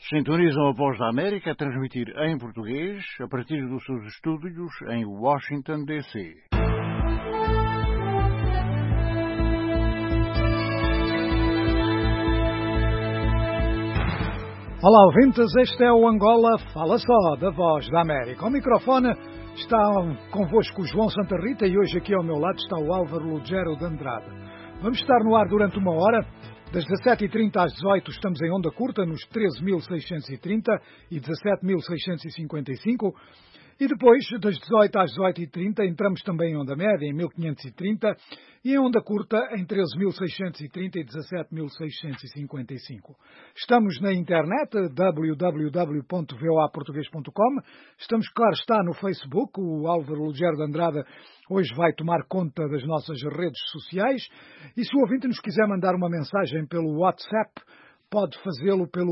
Sintonizam a Voz da América a transmitir em português a partir dos seus estúdios em Washington, D.C. Olá, ouvintes, este é o Angola Fala Só, da Voz da América. Ao microfone está convosco o João Santa Rita e hoje aqui ao meu lado está o Álvaro Lugero de Andrade. Vamos estar no ar durante uma hora. Das 17h30 às 18h estamos em onda curta, nos 13.630 e 17.655. E depois, das 18 às 18h30, entramos também em onda média, em 1530, e em onda curta, em 13.630 e 17.655. Estamos na internet, www.voaportugues.com. Estamos, claro está, no Facebook. O Álvaro Lugero de Andrade hoje vai tomar conta das nossas redes sociais. E se o ouvinte nos quiser mandar uma mensagem pelo WhatsApp, pode fazê-lo pelo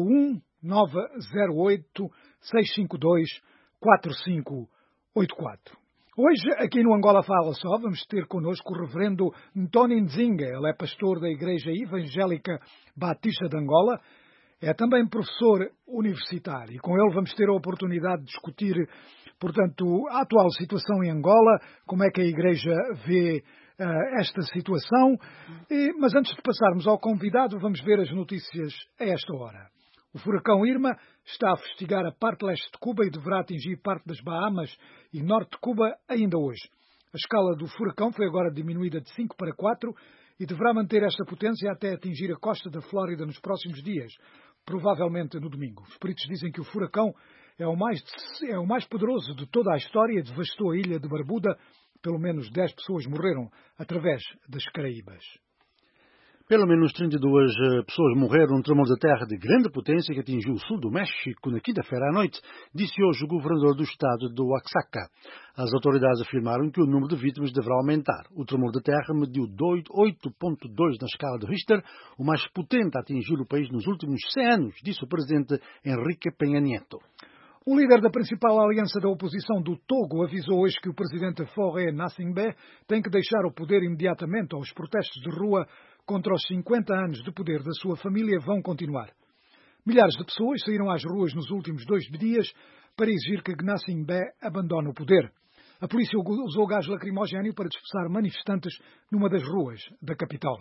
1908-652-4584. Hoje, aqui no Angola Fala Só, vamos ter connosco o reverendo Ntoni Nzinga. Ele é pastor da Igreja Evangélica Batista de Angola. É também professor universitário e com ele vamos ter a oportunidade de discutir, portanto, a atual situação em Angola, como é que a Igreja vê esta situação. Mas antes de passarmos ao convidado, vamos ver as notícias a esta hora. O furacão Irma está a fustigar a parte leste de Cuba e deverá atingir parte das Bahamas e norte de Cuba ainda hoje. A escala do furacão foi agora diminuída de 5 para 4 e deverá manter esta potência até atingir a costa da Flórida nos próximos dias, provavelmente no domingo. Os peritos dizem que o furacão é o mais poderoso de toda a história e devastou a ilha de Barbuda. Pelo menos 10 pessoas morreram através das Caraíbas. Pelo menos 32 pessoas morreram num tremor de terra de grande potência que atingiu o sul do México na quinta-feira à noite, disse hoje o governador do estado do Oaxaca. As autoridades afirmaram que o número de vítimas deverá aumentar. O tremor de terra mediu 8,2 na escala de Richter, o mais potente a atingir o país nos últimos 100 anos, disse o presidente Enrique Peña Nieto. O líder da principal aliança da oposição do Togo avisou hoje que o presidente Faure Gnassingbé tem que deixar o poder imediatamente. Os protestos de rua contra os 50 anos de poder da sua família vão continuar. Milhares de pessoas saíram às ruas nos últimos 2 dias para exigir que Gnassingbé abandone o poder. A polícia usou gás lacrimogéneo para dispersar manifestantes numa das ruas da capital.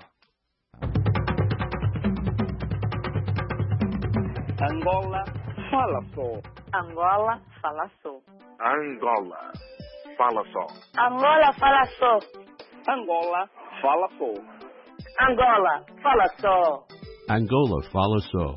Angola Fala Só. Angola Fala Só. Angola Fala Só. Angola Fala Só. Angola Fala Só. Angola Fala Só. Angola Fala Só.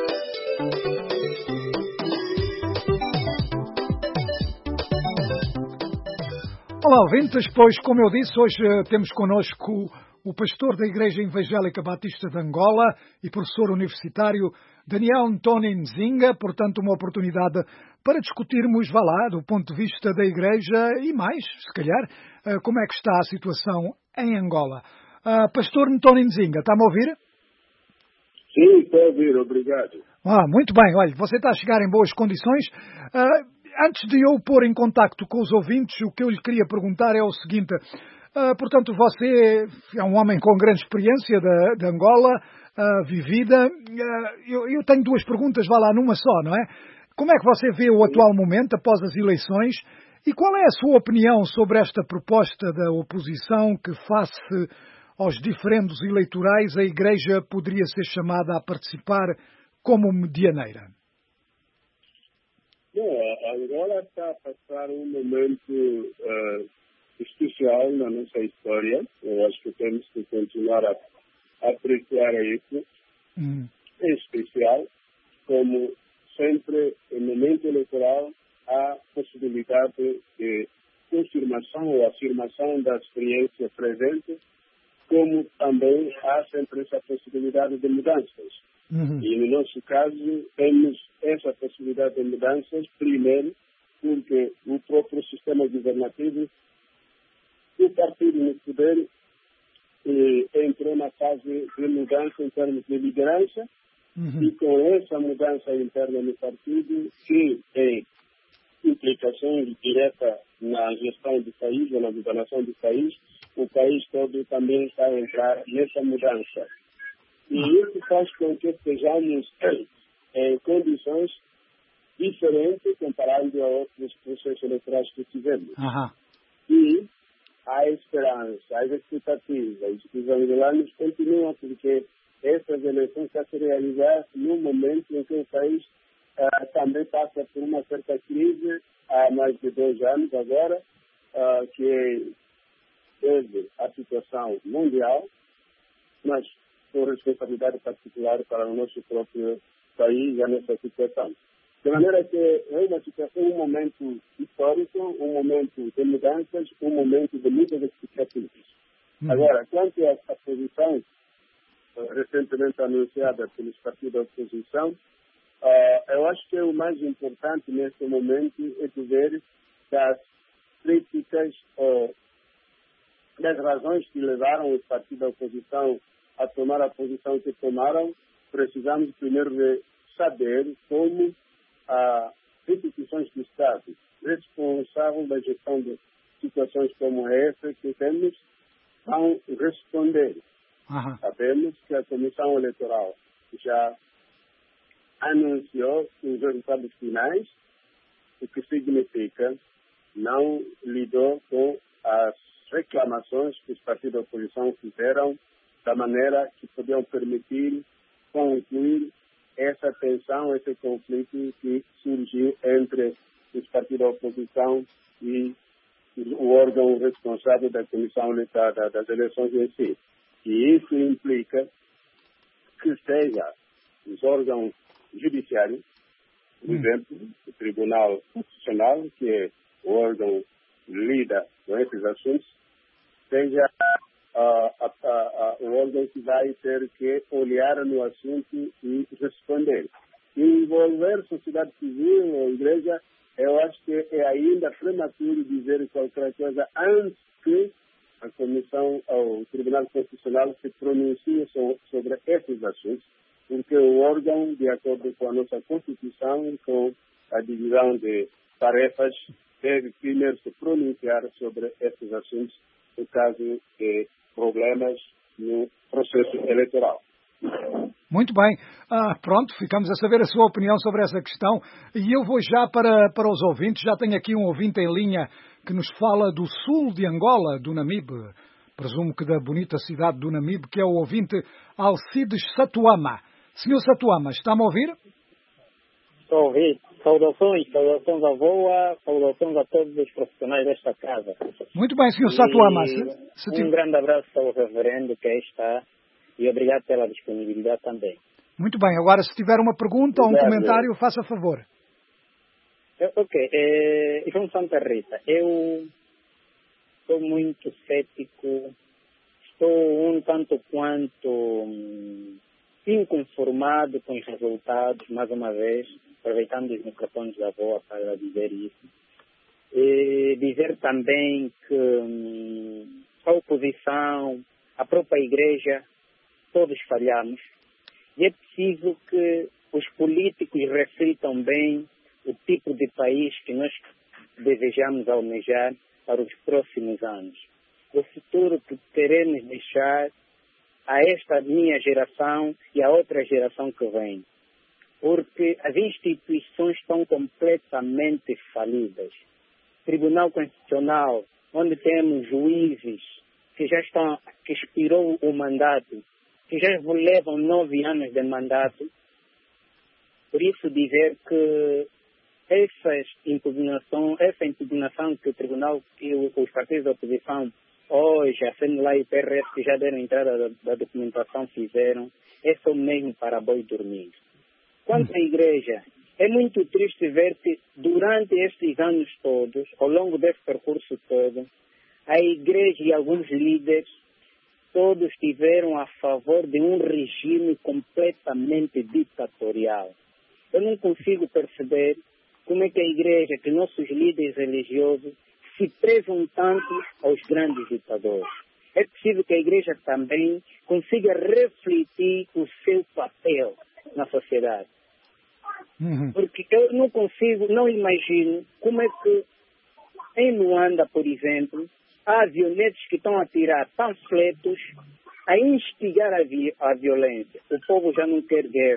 Olá, ouvintes, pois, como eu disse, hoje temos connosco o pastor da Igreja Evangélica Batista de Angola e professor universitário Daniel Ntoni Nzinga, portanto uma oportunidade para discutirmos, do ponto de vista da Igreja e mais, se calhar, como é que está a situação em Angola. Pastor Ntoni Nzinga, está-me a ouvir? Sim, estou a ouvir, obrigado. Muito bem, olha, você está a chegar em boas condições. Antes de eu pôr em contacto com os ouvintes, o que eu lhe queria perguntar é o seguinte. Portanto, você é um homem com grande experiência de Angola, vivida. Eu tenho 2 perguntas, numa só, não é? Como é que você vê o atual momento após as eleições e qual é a sua opinião sobre esta proposta da oposição que, face aos diferendos eleitorais, a Igreja poderia ser chamada a participar como medianeira? Bom, a Angola está a passar um momento especial na nossa história. Eu acho que temos que continuar a apreciar isso. É especial, como sempre, em momento eleitoral, há possibilidade de confirmação ou afirmação da experiência presente, como também há sempre essa possibilidade de mudanças. E no nosso caso, temos essa possibilidade de mudanças, primeiro, porque o próprio sistema governativo, o partido no poder, entrou na fase de mudança em termos de liderança, e com essa mudança interna no partido, que tem implicações diretas na gestão do país, ou na governação do país, o país todo também está a entrar nessa mudança. E isso faz com que estejamos em condições eleições diferente comparado a outros processos eleitorais que tivemos. E a esperança, as expectativas dos angolanos continuam, porque essas eleições estão a se realizar num momento em que o país também passa por uma certa crise há mais de 2 anos agora, que teve a situação mundial, mas com responsabilidade particular para o nosso próprio país a nessa situação. De maneira que é uma situação, um momento histórico, um momento de mudanças, um momento de muitas expectativas. Agora, quanto à posição recentemente anunciada pelos partidos da oposição, eu acho que o mais importante neste momento é dizer das críticas ou das razões que levaram os partidos da oposição a tomar a posição que tomaram. Precisamos primeiro de saber como as instituições do Estado responsáveis da gestão de situações como essa que temos vão responder. Sabemos que a Comissão Eleitoral já anunciou os resultados finais, o que significa não lidou com as reclamações que os partidos da oposição fizeram da maneira que podiam permitir concluir essa tensão, esse conflito que surgiu entre os partidos da oposição e o órgão responsável da Comissão das Eleições em si. E isso implica que seja os órgãos judiciários, por exemplo, o Tribunal Constitucional, que é o órgão que lida com esses assuntos, seja o órgão que vai ter que olhar no assunto e responder. Envolver sociedade civil ou igreja, eu acho que é ainda prematuro dizer qualquer coisa antes que a Comissão ou o Tribunal Constitucional se pronuncie sobre esses assuntos, porque o órgão, de acordo com a nossa Constituição, com a divisão de tarefas, deve primeiro se pronunciar sobre esses assuntos, no caso de problemas no processo eleitoral. Muito bem. Pronto, ficamos a saber a sua opinião sobre essa questão. E eu vou já para os ouvintes. Já tenho aqui um ouvinte em linha que nos fala do sul de Angola, do Namibe. Presumo que da bonita cidade do Namibe, que é o ouvinte Alcides Satuama. Senhor Satuama, está-me a ouvir? Estou a ouvir. Saudações à VOA, saudações a todos os profissionais desta casa. Muito bem, Senhor Satuama. Um grande abraço ao reverendo que aí está e obrigado pela disponibilidade também. Muito bem. Agora, se tiver uma pergunta ou um comentário, faça favor. Ok. João Santa Rita, eu estou muito cético, estou um tanto quanto inconformado com os resultados, mais uma vez, aproveitando os microfones da VOA para dizer isso. E dizer também que a oposição, a própria igreja, todos falhamos. E é preciso que os políticos reflitam bem o tipo de país que nós desejamos almejar para os próximos anos. O futuro que queremos deixar a esta minha geração e a outra geração que vem. Porque as instituições estão completamente falidas. Tribunal Constitucional, onde temos juízes que já estão, que expirou o mandato, que já levam 9 anos de mandato. Por isso dizer que essa impugnação que o Tribunal e os partidos da oposição hoje, a CNLA e o PRS que já deram entrada da documentação fizeram, é só mesmo para boi dormir. Quanto à igreja, é muito triste ver que durante estes anos todos, ao longo desse percurso todo, a igreja e alguns líderes todos estiveram a favor de um regime completamente ditatorial. Eu não consigo perceber como é que a igreja, que nossos líderes religiosos, se prezam tanto aos grandes ditadores. É preciso que a igreja também consiga refletir o seu papel na sociedade. Porque eu não consigo, não imagino como é que em Luanda, por exemplo, há violentos que estão a tirar panfletos, a instigar a violência. O povo já não quer guerra.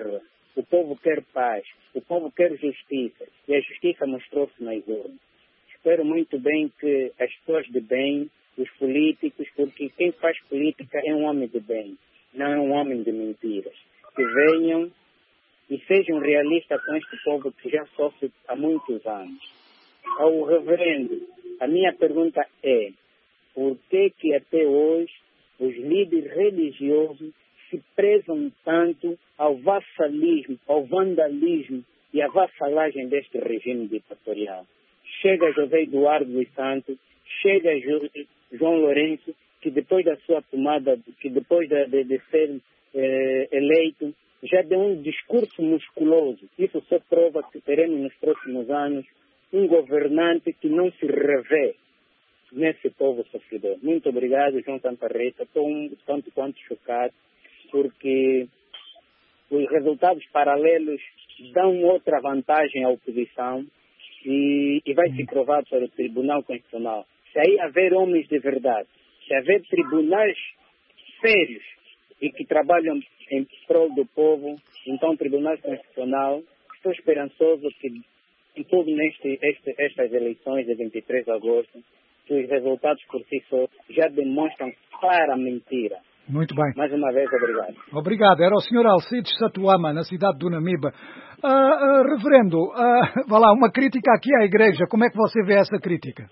o povo quer paz, o povo quer justiça, e a justiça mostrou-se nas urnas. Espero muito bem que as pessoas de bem, os políticos, porque quem faz política é um homem de bem, não é um homem de mentiras, que venham e sejam realistas com este povo que já sofre há muitos anos. Ao reverendo, a minha pergunta é: por que até hoje os líderes religiosos se prezam tanto ao vassalismo, ao vandalismo e à vassalagem deste regime ditatorial? Chega José Eduardo dos Santos, chega João Lourenço, que depois da sua tomada, que depois de ser eleito, já deu um discurso musculoso. Isso só prova que teremos nos próximos anos um governante que não se revê nesse povo sofredor. Muito obrigado, João Santarreta. Estou tanto quanto chocado, porque os resultados paralelos dão outra vantagem à oposição e vai ser provado pelo Tribunal Constitucional. Se aí haver homens de verdade, se haver tribunais sérios e que trabalham em prol do povo, então o Tribunal Constitucional, estou esperançoso que impugnem estas eleições de 23 de agosto, que os resultados por si só já demonstram clara mentira. Muito bem. Mais uma vez, obrigado. Obrigado. Era o Sr. Alcides Satuama, na cidade do Namiba. Reverendo, vá lá, uma crítica aqui à Igreja. Como é que você vê essa crítica?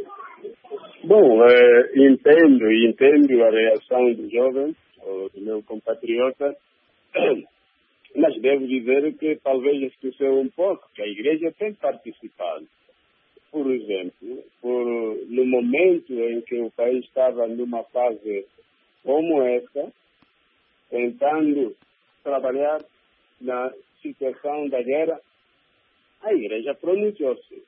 Bom, entendo a reação do jovem, do meu compatriota, mas devo dizer que talvez esqueceu um pouco que a Igreja tem participado. Por exemplo, no momento em que o país estava numa fase como essa, tentando trabalhar na situação da guerra, a Igreja pronunciou-se.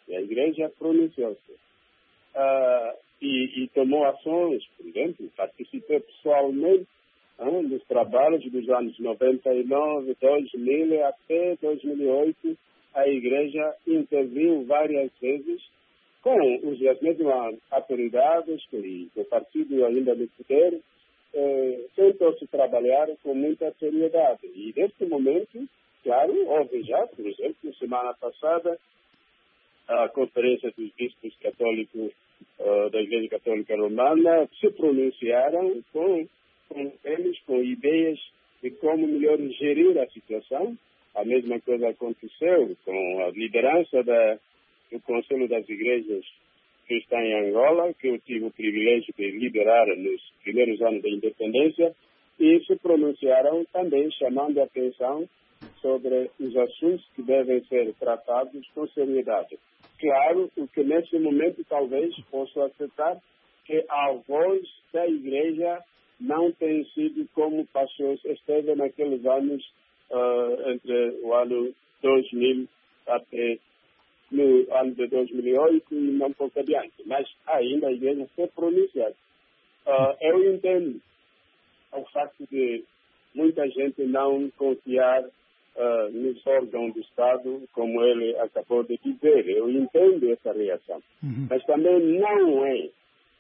E tomou ações, por exemplo, participei pessoalmente nos trabalhos dos anos 99, 2000 até 2008. A Igreja interviu várias vezes com as mesmas autoridades e o partido ainda no poder, tentou-se trabalhar com muita seriedade. E neste momento, claro, houve já, por exemplo, semana passada, a Conferência dos Bispos Católicos da Igreja Católica Romana se pronunciaram com ideias de como melhor gerir a situação. A mesma coisa aconteceu com a liderança do Conselho das Igrejas Cristãs em Angola, que eu tive o privilégio de liderar nos primeiros anos da independência, e se pronunciaram também chamando a atenção sobre os assuntos que devem ser tratados com seriedade. Claro, o que nesse momento talvez posso aceitar que a voz da Igreja não tem sido como esteve naqueles anos entre o ano 2000 até no ano de 2008 e não pouco adiante. Mas ainda a Igreja se pronunciar. Eu entendo o facto de muita gente não confiar nos órgãos do Estado, como ele acabou de dizer. Eu entendo essa reação. Mas também não é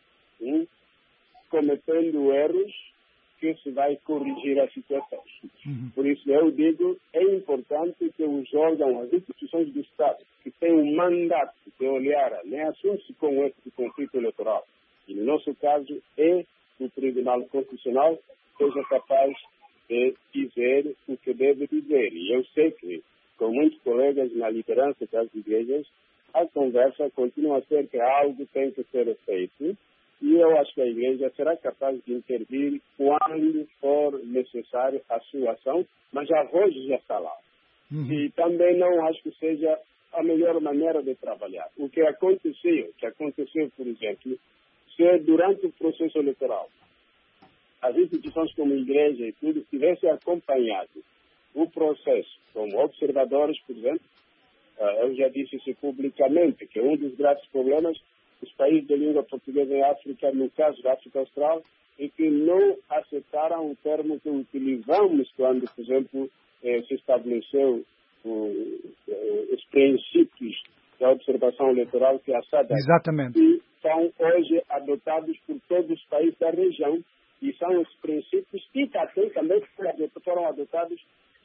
cometendo erros que se vai corrigir a situação. Por isso eu digo, é importante que os órgãos, as instituições do Estado, que têm um mandato de olhar assuntos como esse conflito eleitoral, e no nosso caso é o Tribunal Constitucional, seja capaz de dizer o que deve dizer. E eu sei que, com muitos colegas na liderança das igrejas, a conversa continua a ser que algo tem que ser feito. E eu acho que a Igreja será capaz de intervir quando for necessário a sua ação, mas a voz já está lá. E também não acho que seja a melhor maneira de trabalhar. O que aconteceu, por exemplo, se durante o processo eleitoral as instituições como a Igreja e tudo tivessem acompanhado o processo como observadores, por exemplo, eu já disse isso publicamente, que um dos graves problemas os países de língua portuguesa em África, no caso da África Austral, e que não aceitaram o termo que utilizamos quando, por exemplo, se estabeleceu os princípios da observação eleitoral, que é a SADC. Exatamente. E são hoje adotados por todos os países da região, e são os princípios que também foram adotados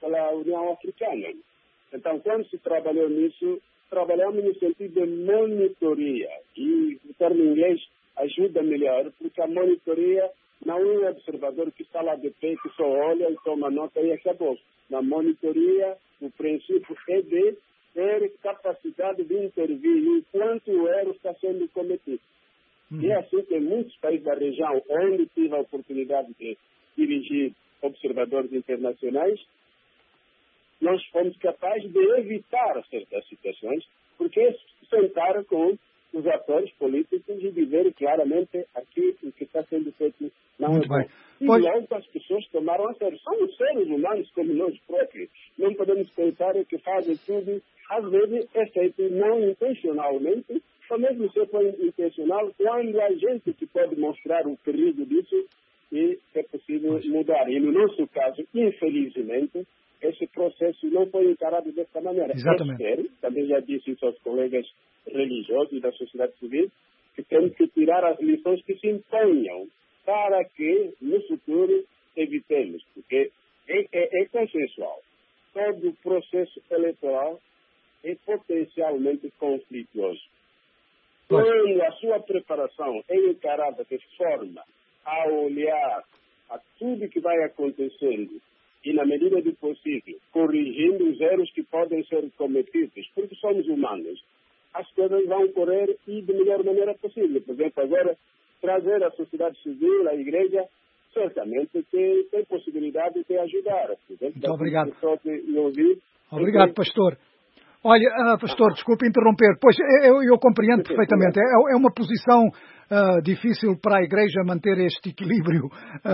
pela União Africana. Então, quando se trabalhou nisso, trabalhamos no sentido de monitoria. E o termo em inglês ajuda melhor, porque a monitoria não é um observador que está lá de pé, que só olha e toma nota e acabou. Na monitoria, o princípio é de ter capacidade de intervir enquanto o erro está sendo cometido. E é assim que em muitos países da região, onde tive a oportunidade de dirigir observadores internacionais, nós fomos capazes de evitar certas situações, porque sentaram com os atores políticos e dizer claramente aqui o que está sendo feito não é bom. E logo as pessoas tomaram a sério. Somos seres humanos como nós próprios. Não podemos pensar que fazem tudo, às vezes é feito não intencionalmente, ou mesmo se for intencional, quando a gente que pode mostrar o perigo disso e é possível mudar. E no nosso caso, infelizmente, esse processo não foi encarado dessa maneira. Exatamente. Espero, também já disse isso aos colegas religiosos e da sociedade civil, que temos que tirar as lições que se imponham para que, no futuro, evitemos. Porque é consensual. Todo o processo eleitoral é potencialmente conflituoso. Quando a sua preparação é encarada de forma a olhar a tudo que vai acontecendo e, na medida do possível, corrigindo os erros que podem ser cometidos, porque somos humanos, as coisas vão correr e de melhor maneira possível. Por exemplo, agora, trazer a sociedade civil, a igreja, certamente tem possibilidade de ajudar. Muito obrigado. Obrigado, pastor. Olha, pastor, desculpe interromper. Pois, eu compreendo perfeitamente. É uma posição difícil para a Igreja manter este equilíbrio.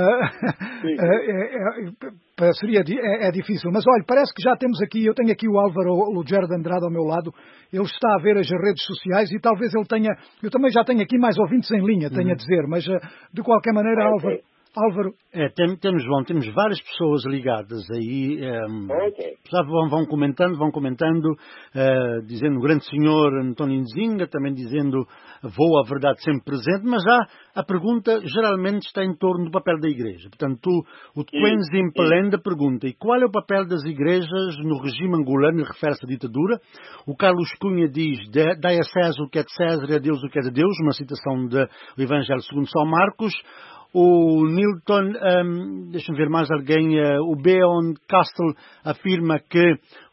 É difícil. Mas, olha, parece que já temos aqui, eu tenho aqui o Álvaro Lugero de Andrade ao meu lado. Ele está a ver as redes sociais e talvez ele tenha... Eu também já tenho aqui mais ouvintes em linha, tenho a dizer. Mas, de qualquer maneira, Álvaro... temos várias pessoas ligadas aí, vão comentando, dizendo o grande senhor António Nzinga, também dizendo vou a verdade sempre presente, mas já a pergunta geralmente está em torno do papel da igreja. Portanto, o Tquenzin Pelenda pergunta, e qual é o papel das igrejas no regime angolano, refere-se à ditadura? O Carlos Cunha diz, dai a César o que é de César e a Deus o que é de Deus, uma citação do Evangelho segundo São Marcos. O Nilton, deixa-me ver mais alguém, o Beyond Castle afirma que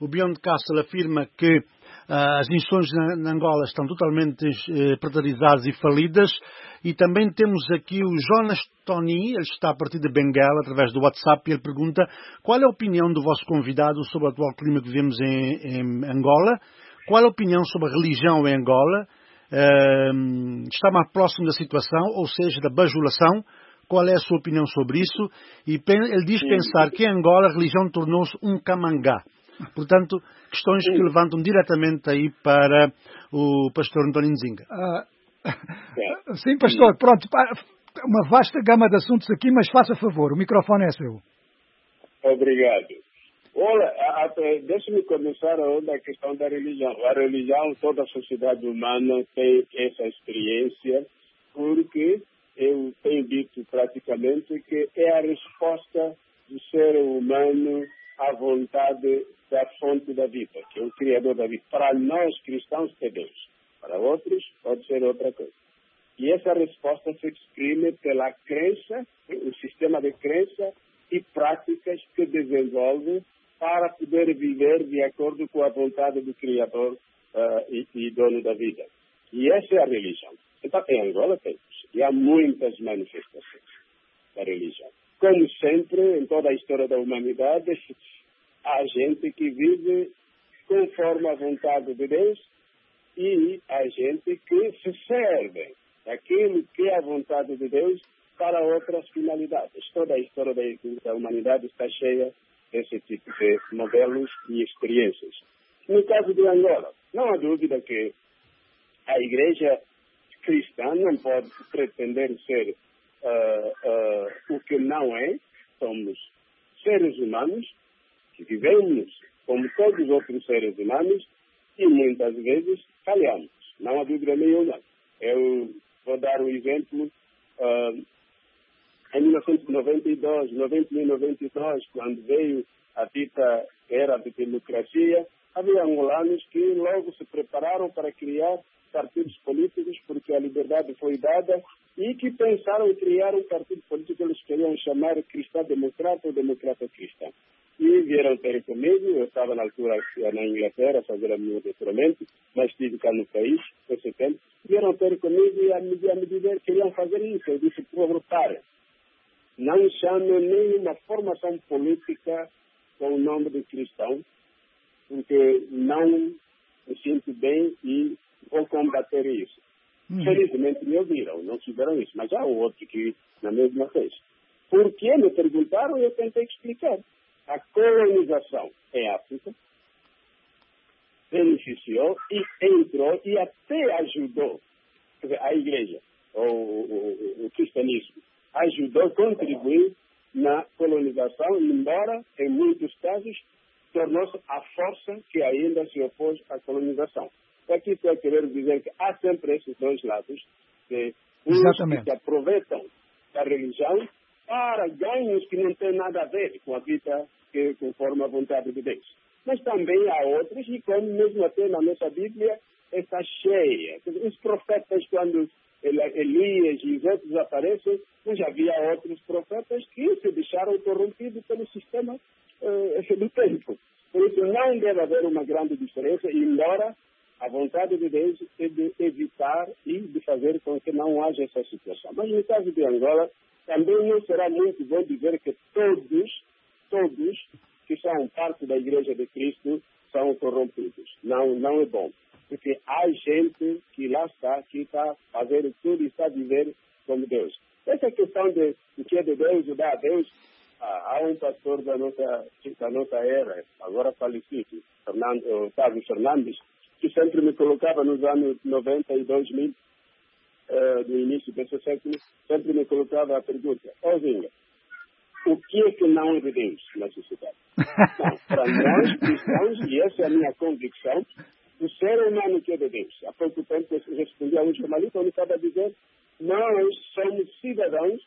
as instituições na Angola estão totalmente precarizadas e falidas. E também temos aqui o Jonas Tony, ele está a partir de Benguela, através do WhatsApp, e ele pergunta qual é a opinião do vosso convidado sobre o atual clima que vivemos em Angola, qual é a opinião sobre a religião em Angola, está mais próximo da situação, ou seja, da bajulação. Qual é a sua opinião sobre isso? E ele diz pensar que em Angola a religião tornou-se um camangá. Portanto, questões que levantam diretamente aí para o pastor António Nzinga. Sim, pastor, pronto. Uma vasta gama de assuntos aqui, mas faça favor, o microfone é seu. Obrigado. Olha, deixe-me começar a questão da religião. A religião, toda a sociedade humana tem essa experiência, porque eu tenho dito praticamente que é a resposta do ser humano à vontade da fonte da vida, que é o Criador da vida. Para nós cristãos é Deus, para outros pode ser outra coisa. E essa resposta se exprime pela crença, o sistema de crença e práticas que desenvolve para poder viver de acordo com a vontade do Criador e dono da vida. E essa é a religião. Então, em Angola temos, e há muitas manifestações da religião. Como sempre, em toda a história da humanidade, há gente que vive conforme a vontade de Deus e há gente que se serve daquilo que é a vontade de Deus para outras finalidades. Toda a história da humanidade está cheia desse tipo de modelos e experiências. No caso de Angola, não há dúvida que a igreja cristã não pode pretender ser o que não é. Somos seres humanos que vivemos como todos os outros seres humanos e muitas vezes falhamos. Não há dúvida nenhuma. Eu vou dar um exemplo. Em 1992, 91, 92, quando veio a dita era de democracia, havia angolanos que logo se prepararam para criar partidos políticos porque a liberdade foi dada e que pensaram em criar um partido político que eles queriam chamar cristão-democrata ou democrata-cristão. E vieram ter comigo, eu estava na altura na Inglaterra a fazer o meu doutoramento, mas estive cá no país, nesse tempo, vieram ter comigo e a me dizer que queriam fazer isso. Eu disse, por favor, para. Não chame nenhuma formação política com o nome de cristão, porque não me sinto bem e vou combater isso. Felizmente me ouviram, não fizeram isso, mas há outro que na mesma vez. Por que me perguntaram e eu tentei explicar. A colonização em África beneficiou e entrou e até ajudou, quer dizer, a igreja, o cristianismo, ajudou, contribuiu na colonização, embora em muitos casos tornou-se a força que ainda se opôs à colonização. Aqui estou a querer dizer que há sempre esses dois lados, uns que se aproveitam da religião para ganhos que não têm nada a ver com a vida que conforme a vontade de Deus. Mas também há outros, e como mesmo até na nossa Bíblia está cheia. Os profetas, quando Elias e os outros aparecem, mas havia outros profetas que se deixaram corrompidos pelo sistema do tempo. Por isso não deve haver uma grande diferença, embora a vontade de Deus é de evitar e de fazer com que não haja essa situação. Mas no caso de Angola, também não será muito bom dizer que todos que são parte da Igreja de Cristo são corrompidos. Não é bom. Porque há gente que lá está, que está fazendo tudo e está vivendo como Deus. Essa questão de o que é de Deus, o dá a Deus, há um pastor da nossa era, agora falecido, Otávio Fernandes, que sempre me colocava nos anos 90 e 2000, do início desse século, sempre me colocava a pergunta, Zinga, o que é que não é de Deus na sociedade? Não, para nós cristãos, e essa é a minha convicção, o ser humano que é de Deus. Há pouco tempo eu respondi a um jornalista onde estava a dizer, nós somos cidadãos,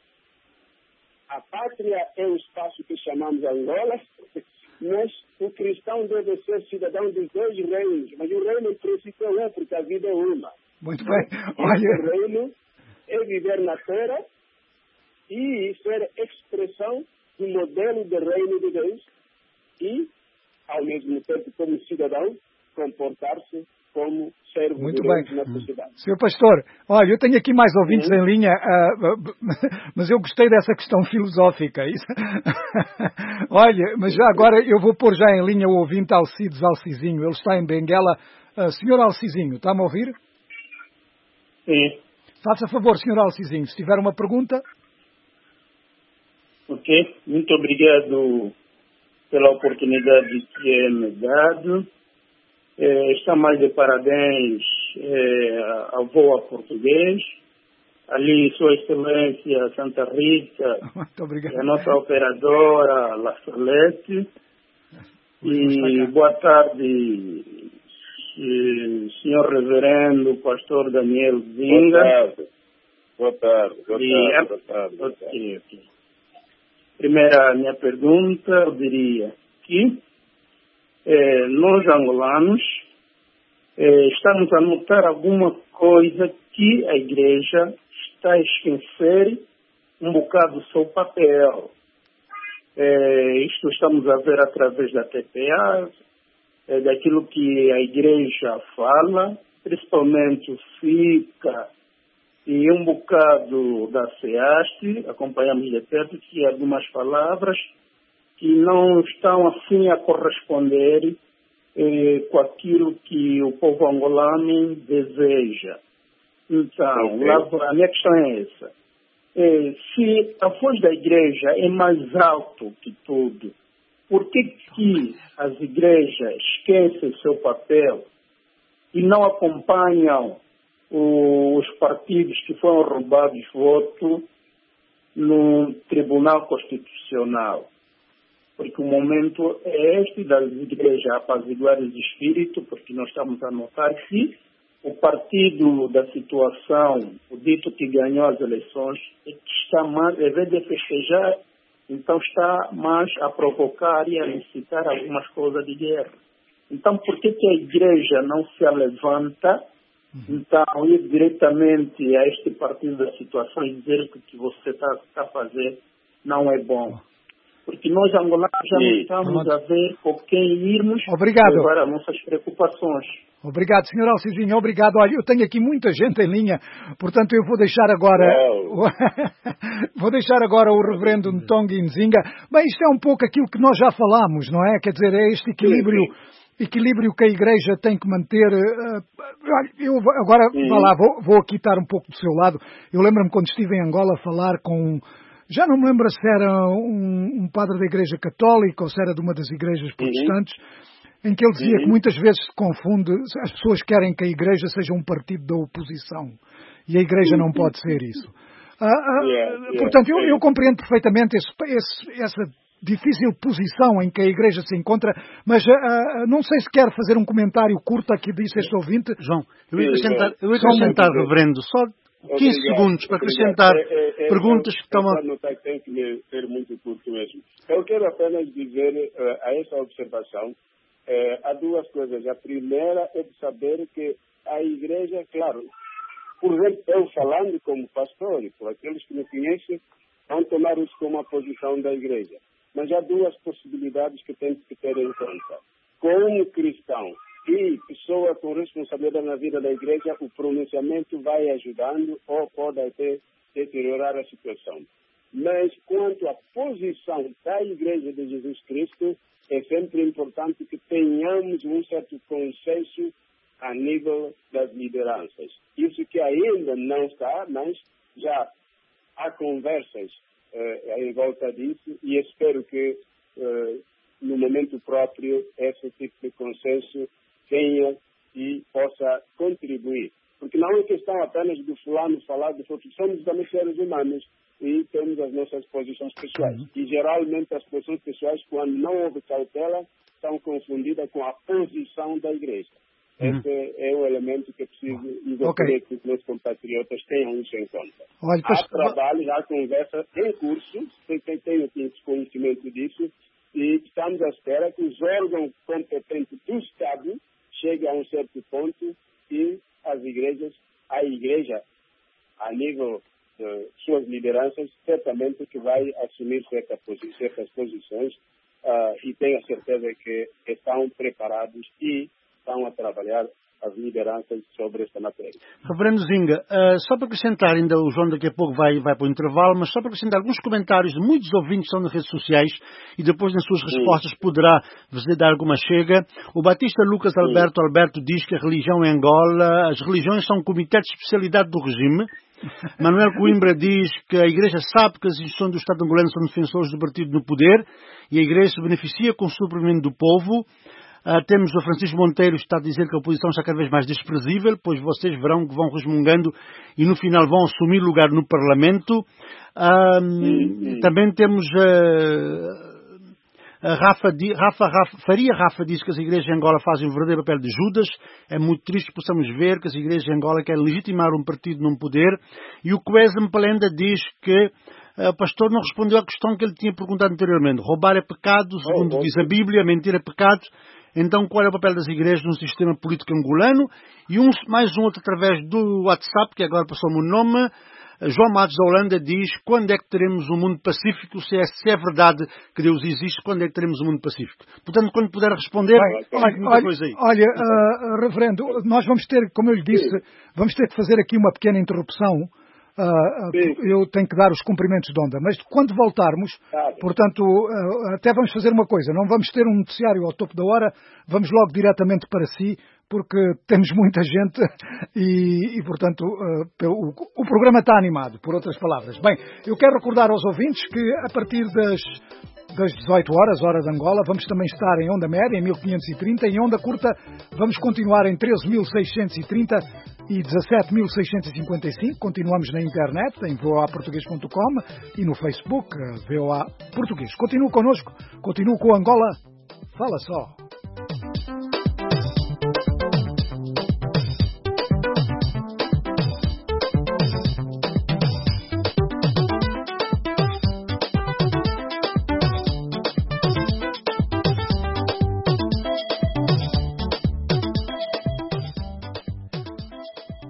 a pátria é o espaço que chamamos Angola, mas o cristão deve ser cidadão dos dois reinos, mas o reino principal é porque a vida é uma. Muito bem. O reino é viver na terra e ser expressão do modelo de reino de Deus e, ao mesmo tempo, como cidadão, comportar-se como servo muito de bem. Deus na sociedade. Senhor Pastor, olha, eu tenho aqui mais ouvintes em linha, mas eu gostei dessa questão filosófica. Olha, mas já agora eu vou pôr já em linha o ouvinte Alcides Alcizinho. Ele está em Benguela. Senhor Alcizinho, está-me a ouvir? Sim. Faça favor, senhor Alcizinho, se tiver uma pergunta. Ok, muito obrigado pela oportunidade que é me dado. Está mais de parabéns ao Voa Português, ali Sua Excelência Santa Rita, a nossa operadora La Solete, e boa tarde, senhor reverendo pastor Daniel Zinga. Boa tarde. Okay. Primeira minha pergunta, eu diria que nós angolanos estamos a notar alguma coisa que a igreja está a esquecer um bocado do seu papel. Isto estamos a ver através da TPA, daquilo que a igreja fala, principalmente o FICA e um bocado da SEASTE, acompanhamos de perto que algumas palavras que não estão assim a corresponder com aquilo que o povo angolano deseja. Então, a minha questão é essa. Se a voz da igreja é mais alto que tudo, por que as igrejas esquecem seu papel e não acompanham os partidos que foram roubados voto no Tribunal Constitucional? Porque o momento é este das igrejas apaziguar os espíritos, porque nós estamos a notar que o partido da situação, o dito que ganhou as eleições, está mais, ao invés de festejar, então está mais a provocar e a incitar algumas coisas de guerra. Então, por que a igreja não se levanta, então, ir diretamente a este partido da situação e dizer que o que você está a fazer não é bom? Porque nós, angolanos, já não estamos a ver por quem irmos levar as nossas preocupações. Obrigado, Sr. Alcizinho, obrigado. Olha, eu tenho aqui muita gente em linha, portanto eu vou deixar agora o reverendo Ntongi Nzinga. Bem, isto é um pouco aquilo que nós já falámos, não é? Quer dizer, é este equilíbrio que a Igreja tem que manter. Eu agora, vou aqui estar um pouco do seu lado. Eu lembro-me quando estive em Angola a falar com... Já não me lembro se era um padre da Igreja Católica ou se era de uma das igrejas protestantes, em que ele dizia que muitas vezes se confunde, as pessoas querem que a Igreja seja um partido da oposição e a Igreja não pode ser isso. Portanto, eu compreendo perfeitamente essa difícil posição em que a Igreja se encontra, mas não sei se quer fazer um comentário curto aqui disse este ouvinte. João, eu ia acrescentar, reverendo, só 15 segundos para acrescentar perguntas que estão a... Tem que ser muito curto mesmo. Eu quero apenas dizer a essa observação, há duas coisas. A primeira é de saber que a Igreja, claro, por exemplo, eu falando como pastor, e por aqueles que me conhecem, vão tomar isso como a posição da Igreja. Mas há duas possibilidades que temos que ter em conta. Como cristão e pessoa com responsabilidade na vida da Igreja, o pronunciamento vai ajudando ou pode até deteriorar a situação. Mas quanto à posição da Igreja de Jesus Cristo, é sempre importante que tenhamos um certo consenso a nível das lideranças. Isso que ainda não está, mas já há conversas em volta disso e espero que no momento próprio esse tipo de consenso venha e possa contribuir. Porque não é questão apenas do fulano falar do outro, somos também seres humanos e temos as nossas posições pessoais. E geralmente as posições pessoais, quando não houve cautela, são confundidas com a posição da Igreja. Esse é o elemento que é preciso e gostaria que os meus compatriotas tenham isso em conta. Há trabalhos, há conversa em curso, tenho conhecimento disso, e estamos à espera que os órgãos competentes do Estado cheguem a um certo ponto e a Igreja, a nível de suas lideranças, certamente que vai assumir certas posições e tenho a certeza que estão preparados e estão a trabalhar as lideranças sobre esta matéria. Reverendo Nzinga, só para acrescentar, ainda o João daqui a pouco vai para o intervalo, mas só para acrescentar alguns comentários de muitos ouvintes que estão nas redes sociais e depois nas suas respostas poderá dar alguma chega. O Batista Lucas Alberto diz que a religião em Angola, as religiões são um comitê de especialidade do regime. Manuel Coimbra diz que a Igreja sabe que as instituições do Estado angolano são defensores do partido no poder e a Igreja se beneficia com o suprimento do povo. Temos o Francisco Monteiro que está a dizer que a oposição está cada vez mais desprezível, pois vocês verão que vão resmungando e no final vão assumir lugar no Parlamento. Também temos a Rafa diz que as igrejas em Angola fazem um verdadeiro papel de Judas. É muito triste que possamos ver que as igrejas em Angola querem legitimar um partido num poder. E o Coesa Mpalenda diz que o pastor não respondeu à questão que ele tinha perguntado anteriormente. Roubar é pecado, segundo diz a Bíblia, mentir é pecado. Então, qual é o papel das igrejas no sistema político angolano? E mais um outro através do WhatsApp, que agora passou-me o nome. João Matos da Holanda diz: quando é que teremos um mundo pacífico? Se é verdade que Deus existe, quando é que teremos um mundo pacífico? Portanto, quando puder responder, muita coisa aí. Olha, reverendo, nós vamos ter, como eu lhe disse, vamos ter que fazer aqui uma pequena interrupção. Eu tenho que dar os cumprimentos de onda, mas quando voltarmos, portanto, até vamos fazer uma coisa, não vamos ter um noticiário ao topo da hora, vamos logo diretamente para si, porque temos muita gente e portanto, o programa está animado, por outras palavras. Bem, eu quero recordar aos ouvintes que a partir das 18 horas, hora de Angola, vamos também estar em onda média, em 1530, em onda curta, vamos continuar em 13.630 e 17.655, continuamos na internet, em voaportugues.com e no Facebook, VOA Português. Continue connosco, continue com Angola, fala só.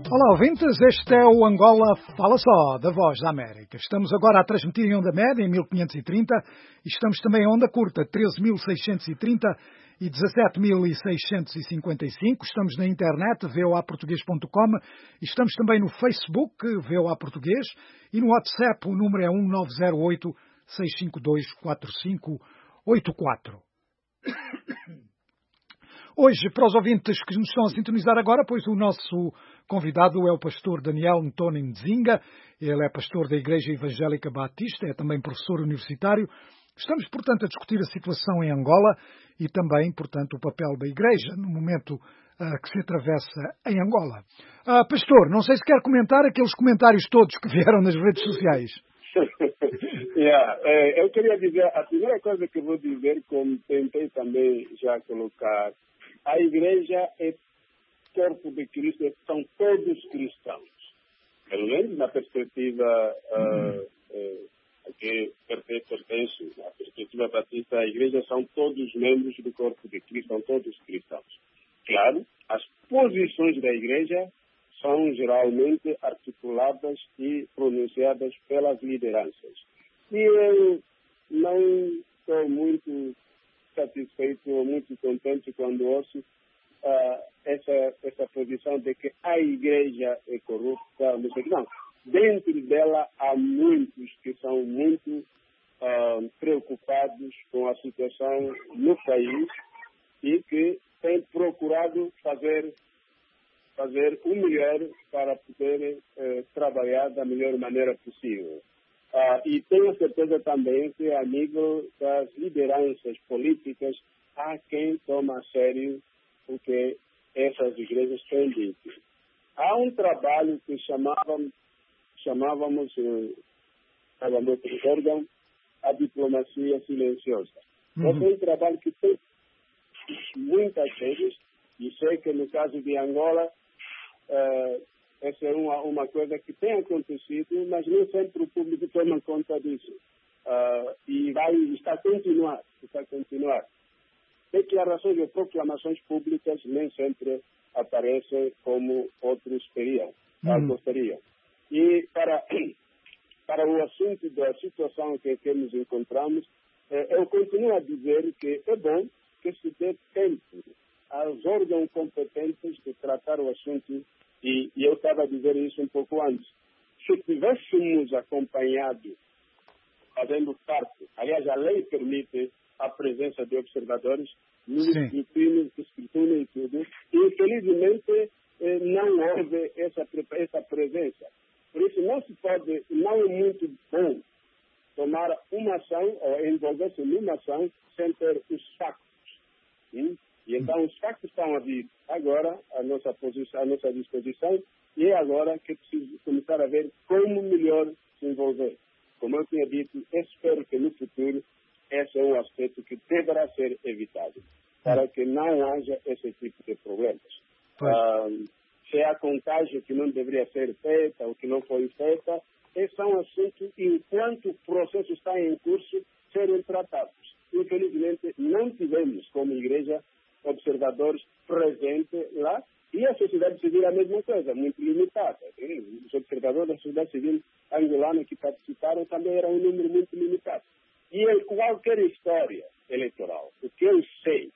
Olá, ouvintes, este é o Angola Fala Só, da Voz da América. Estamos agora a transmitir em onda média, em 1530, e estamos também em onda curta, 13.630 e 17.655. Estamos na internet, voaportuguês.com, e estamos também no Facebook, VOA Português, e no WhatsApp o número é 1908 652 4584. Hoje, para os ouvintes que nos estão a sintonizar agora, pois o nosso convidado é o pastor Daniel Ntoni Nzinga. Ele é pastor da Igreja Evangélica Batista, é também professor universitário. Estamos, portanto, a discutir a situação em Angola e também, portanto, o papel da Igreja no momento que se atravessa em Angola. Pastor, não sei se quer comentar aqueles comentários todos que vieram nas redes sociais. Eu queria dizer, a primeira coisa que eu vou dizer, como tentei também já colocar, a Igreja é corpo de Cristo, são todos cristãos. Pelo menos na perspectiva a que pertence, na perspectiva batista, a Igreja são todos membros do corpo de Cristo, são todos cristãos. Claro, as posições da Igreja são geralmente articuladas e pronunciadas pelas lideranças. E eu não estou muito satisfeito ou muito contente quando ouço essa posição de que a Igreja é corrupta. Não. Dentro dela há muitos que são muito preocupados com a situação no país e que têm procurado fazer o melhor para poder trabalhar da melhor maneira possível. E tenho certeza também que, a nível das lideranças políticas, há quem toma a sério o que essas igrejas têm dito. Há um trabalho que chamávamos a diplomacia silenciosa. Esse é um trabalho que tem muitas vezes, e sei que no caso de Angola, essa é uma coisa que tem acontecido, mas nem sempre o público toma conta disso. E está a continuar. Declarações ou proclamações públicas nem sempre aparecem como outros gostariam. E para o assunto da situação que nos encontramos, eu continuo a dizer que é bom que se dê tempo aos órgãos competentes de tratar o assunto. E eu estava a dizer isso um pouco antes. Se tivéssemos acompanhado, fazendo parte, aliás, a lei permite a presença de observadores no escrutínio e tudo, e infelizmente não houve essa presença. Por isso não é muito bom tomar uma ação ou envolver-se numa ação sem ter os factos. E então os factos estão a vir agora à nossa disposição, e é agora que preciso começar a ver como melhor se envolver. Como eu tinha dito, espero que no futuro esse é um aspecto que deverá ser evitado, para que não haja esse tipo de problemas. Se há contagem que não deveria ser feita ou que não foi feita, esse é um assunto, enquanto o processo está em curso, serem tratados. Infelizmente, não tivemos, como igreja, observadores presentes lá, e a sociedade civil é a mesma coisa, muito limitada. Os observadores da sociedade civil angolana que participaram também eram um número muito limitado. E em qualquer história eleitoral, o que eu sei,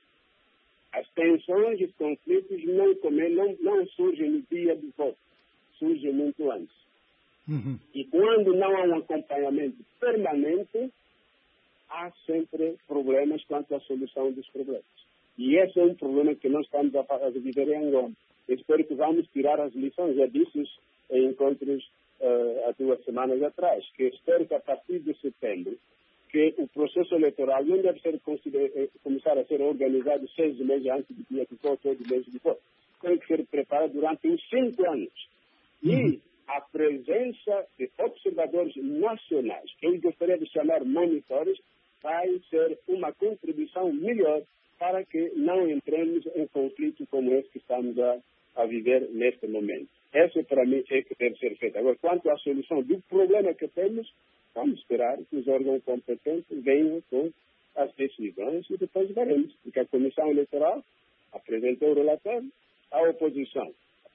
as tensões e os conflitos não surgem no dia do voto, surgem muito antes. E quando não há um acompanhamento permanente, há sempre problemas quanto à solução dos problemas. E esse é um problema que nós estamos a viver em Angola. Eu espero que vamos tirar as lições. Já disse em encontros há 2 semanas atrás, que espero que a partir de setembro, que o processo eleitoral não deve começar a ser organizado 6 meses antes do dia que voto ou do mês de voto. Tem que ser preparado durante uns 5 anos. E a presença de observadores nacionais, que eu gostaria de chamar monitores, vai ser uma contribuição melhor para que não entremos em conflito como esse que estamos a viver neste momento. Essa, para mim, é que deve ser feita. Agora, quanto à solução do problema que temos, vamos esperar que os órgãos competentes venham com as decisões e depois veremos. Porque a Comissão Eleitoral apresentou o relatório, a oposição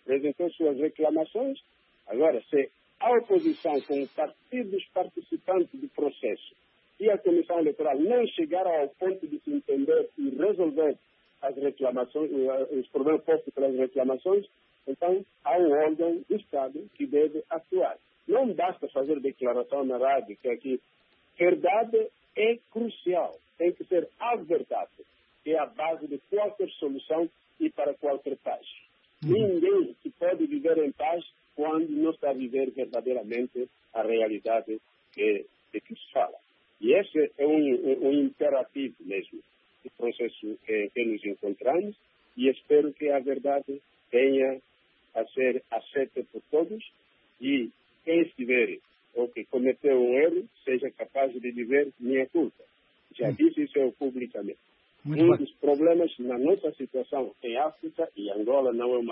apresentou suas reclamações. Agora, se a oposição, com os partidos participantes do processo e a Comissão Eleitoral não chegaram ao ponto de se entender e resolver as reclamações, os problemas postos pelas reclamações, então há um órgão do Estado que deve atuar. Não basta fazer declaração na rádio, que aqui verdade é crucial, tem que ser a verdade, que é a base de qualquer solução e para qualquer paz. Ninguém que pode viver em paz quando não está a viver verdadeiramente a realidade de que se fala. E esse é um imperativo mesmo do processo que nos encontramos, e espero que a verdade venha a ser aceita por todos e quem estiver ou que cometeu um erro seja capaz de dizer minha culpa. Já disse isso publicamente. Dos problemas na nossa situação em África, e Angola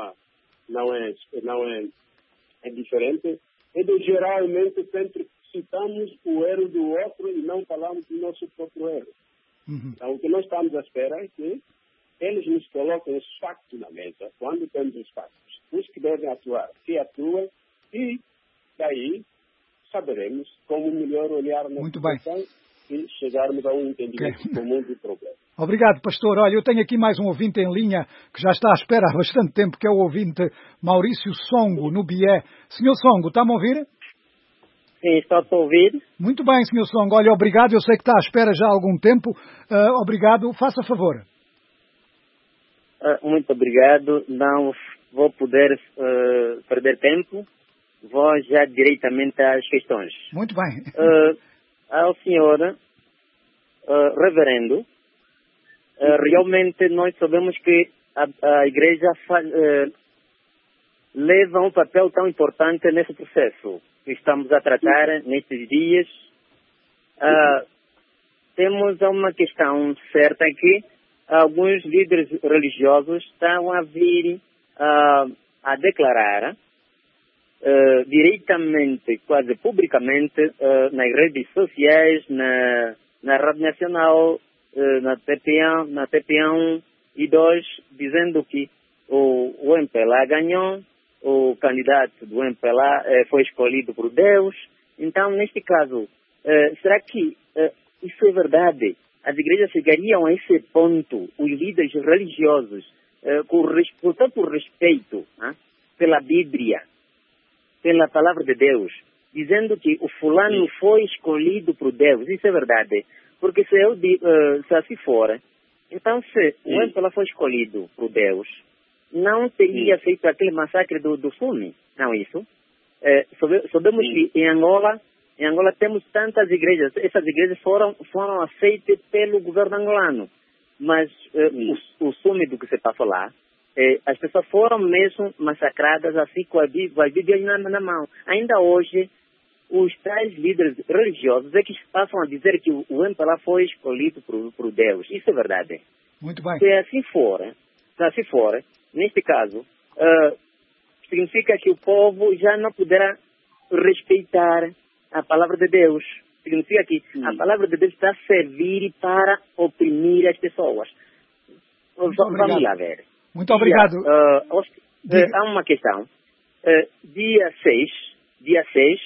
é diferente, é de geralmente sempre citamos o erro do outro e não falamos do nosso próprio erro. Então, o que nós estamos à espera é que eles nos coloquem os factos na mesa, quando temos os factos. Os que devem atuar, que atuem, e daí saberemos como melhor olhar na situação e chegarmos a um entendimento comum do problema. Obrigado, pastor. Olha, eu tenho aqui mais um ouvinte em linha que já está à espera há bastante tempo, que é o ouvinte Maurício Songo, no Bié. Senhor Songo, está-me a ouvir? Sim, estou a ouvir. Muito bem, senhor Songo. Olha, obrigado. Eu sei que está à espera já há algum tempo. Obrigado. Faça favor. Muito obrigado. Não vou poder perder tempo. Vou já diretamente às questões. Muito bem. Ao senhor reverendo, realmente nós sabemos que a igreja leva um papel tão importante nesse processo que estamos a tratar nestes dias. Temos uma questão certa que alguns líderes religiosos estão a vir a declarar diretamente, quase publicamente, nas redes sociais, na Rádio Nacional, na TP1 e 2, dizendo que o MPLA ganhou, o candidato do MPLA foi escolhido por Deus. Então, neste caso, será que isso é verdade? As igrejas chegariam a esse ponto, os líderes religiosos, com tanto respeito pela Bíblia, pela palavra de Deus, dizendo que o fulano foi escolhido por Deus? Isso é verdade. Porque se assim for, então se o MPLA foi escolhido por Deus, não teria feito aquele massacre do Sume, não é isso? Sabemos que em Angola temos tantas igrejas, essas igrejas foram aceitas pelo governo angolano, mas o Sume do que se passou lá, as pessoas foram mesmo massacradas assim com a Bíblia na mão. Ainda hoje, os tais líderes religiosos é que passam a dizer que o MPLA foi escolhido por Deus. Isso é verdade. Muito bem. Se assim for, neste caso, significa que o povo já não poderá respeitar a palavra de Deus. Significa que a palavra de Deus está a servir para oprimir as pessoas. Vamos lá ver. Muito obrigado. Há uma questão. Dia 6,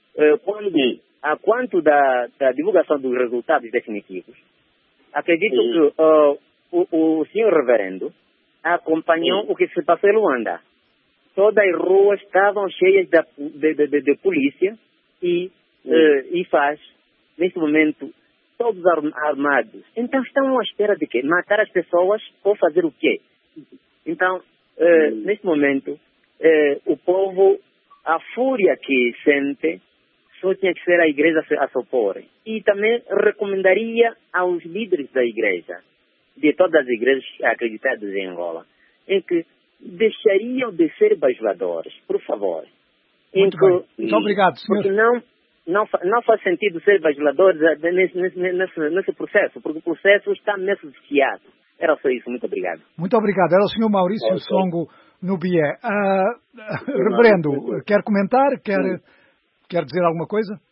quanto da divulgação dos resultados definitivos, acredito que o senhor reverendo acompanhou o que se passou em Luanda. Todas as ruas estavam cheias de polícia e faz, nesse momento, todos armados. Então estão à espera de quê? Matar as pessoas ou fazer o quê? Então, neste momento, o povo, a fúria que sente, só tinha que ser a igreja a se opor. E também recomendaria aos líderes da igreja, de todas as igrejas acreditadas em Angola, em que deixariam de ser bajuladores, por favor. Muito obrigado, senhor. Porque não faz sentido ser bajuladores nesse processo, porque o processo está mesmo viciado. Era só isso, muito obrigado. Muito obrigado. Era o senhor Maurício Songo no Bié. Reverendo, quer comentar? Quer dizer alguma coisa?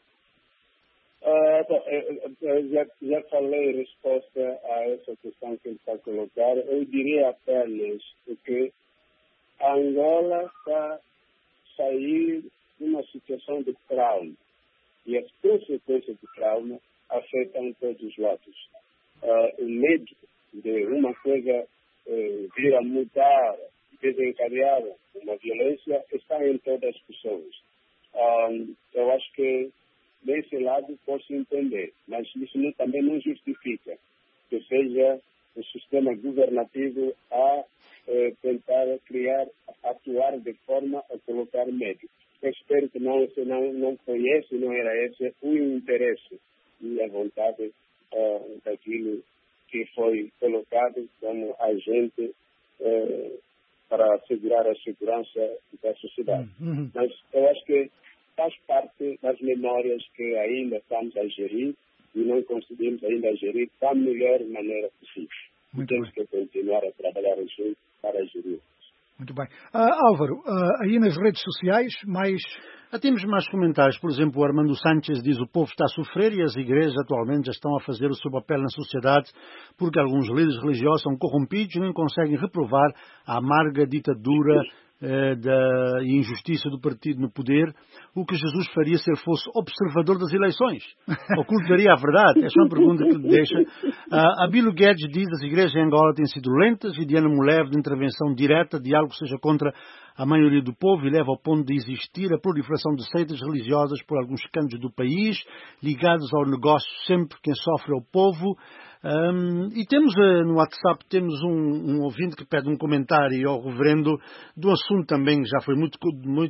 Já falei em resposta a essa questão que ele está a colocar. Eu diria apenas que a Angola está questão de trauma. E as consequências do trauma afetam todos os lados. O medo de uma coisa vir a mudar, desencadear uma violência, está em todas as pessoas. Eu acho que desse lado posso entender, mas isso também não justifica que seja o sistema governativo a tentar atuar de forma a colocar medo. Eu espero que não foi esse, não era esse o interesse e a vontade daquilo que foi colocado como agente para assegurar a segurança da sociedade. Mas eu acho que faz parte das memórias que ainda estamos a gerir e não conseguimos ainda gerir da melhor maneira possível. Temos que continuar a trabalhar juntos para gerir. Muito bem. Álvaro, aí nas redes sociais, temos mais comentários. Por exemplo, o Armando Sánchez diz: o povo está a sofrer e as igrejas atualmente já estão a fazer o seu papel na sociedade porque alguns líderes religiosos são corrompidos e não conseguem reprovar a amarga ditadura e injustiça do partido no poder. O que Jesus faria se ele fosse observador das eleições? Ocultaria a verdade? Essa é uma pergunta que lhe deixa. A Bilo Guedes diz: as igrejas em Angola têm sido lentas e Diana Mulher de intervenção direta de algo que seja contra a maioria do povo e leva ao ponto de existir a proliferação de seitas religiosas por alguns cantos do país, ligados ao negócio. Sempre quem sofre é o povo. E temos no WhatsApp um ouvinte que pede um comentário ao reverendo do assunto também que já foi muito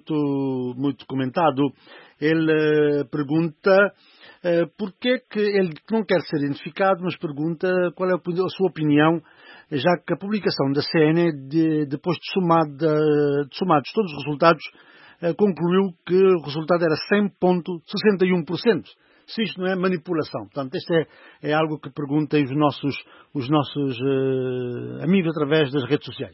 comentado. Ele pergunta porque que ele não quer ser identificado, mas pergunta qual é a sua opinião, já que a publicação da CN, depois de somados todos os resultados, concluiu que o resultado era 100,61%. Se isto não é manipulação. Portanto, isto é algo que perguntem os nossos amigos através das redes sociais.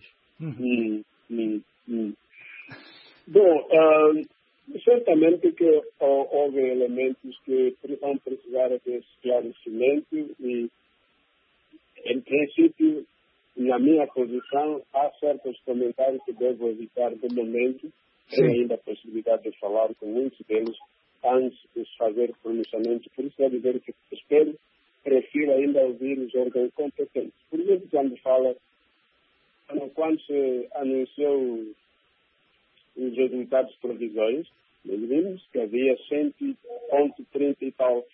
Bom, certamente que houve elementos que vão precisar de esclarecimento e, em princípio, na minha posição, há certos comentários que devo evitar de momento. Tenho ainda a possibilidade de falar com muitos deles antes de fazer pronunciamento. Por isso, é dizer que prefiro ainda ouvir os órgãos competentes. Por exemplo, quando se anunciou os resultados provisórios, nós vimos que havia 100,30 e tal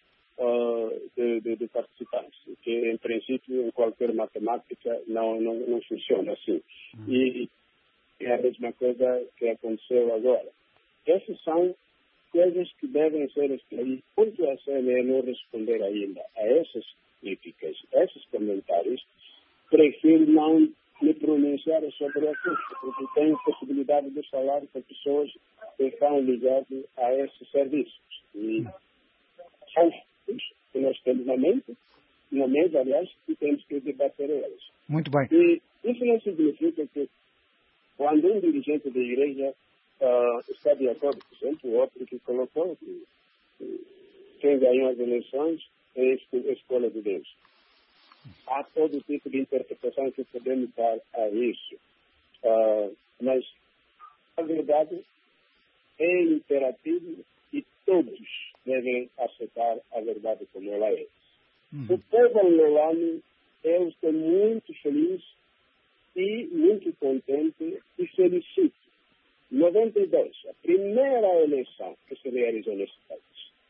de participantes, que em princípio em qualquer matemática não funciona assim. E é a mesma coisa que aconteceu agora. Essas são coisas que devem ser esclarecidas. Porque a CNE não responder ainda a essas críticas, a esses comentários, prefiro não me pronunciar sobre a coisa, porque tenho possibilidade de falar com pessoas que estão ligadas a esses serviços. E são os que nós temos na mente, aliás, e temos que debater eles. Muito bem. E isso não significa que quando um dirigente da igreja está de acordo, por exemplo, o outro que colocou que quem ganhou as eleições é a escolha de Deus. Há todo tipo de interpretação que podemos dar a isso. Mas a verdade é imperativo e todos devem aceitar a verdade como ela é. O povo angolano, eu estou muito feliz e muito contente e felicito. 92, a primeira eleição que se realizou nesse país,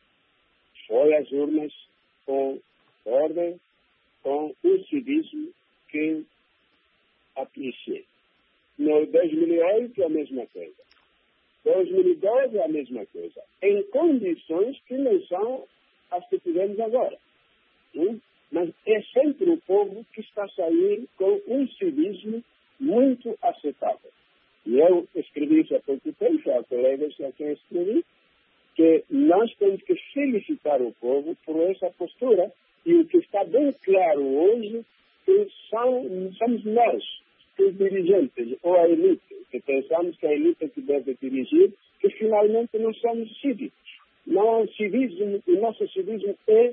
foi às urnas com ordem, com o civismo que apreciei. No 2008, a mesma coisa. 2012, a mesma coisa. Em condições que não são as que tivemos agora. Mas é sempre o povo que está a sair com um civismo muito aceitável. E eu escrevi isso há pouco tempo, há colegas a quem escrevi, que nós temos que felicitar o povo por essa postura. E o que está bem claro hoje que somos nós, os dirigentes, ou a elite, que pensamos que a elite que deve dirigir, que finalmente não somos cívicos. Não há um civismo, o nosso civismo é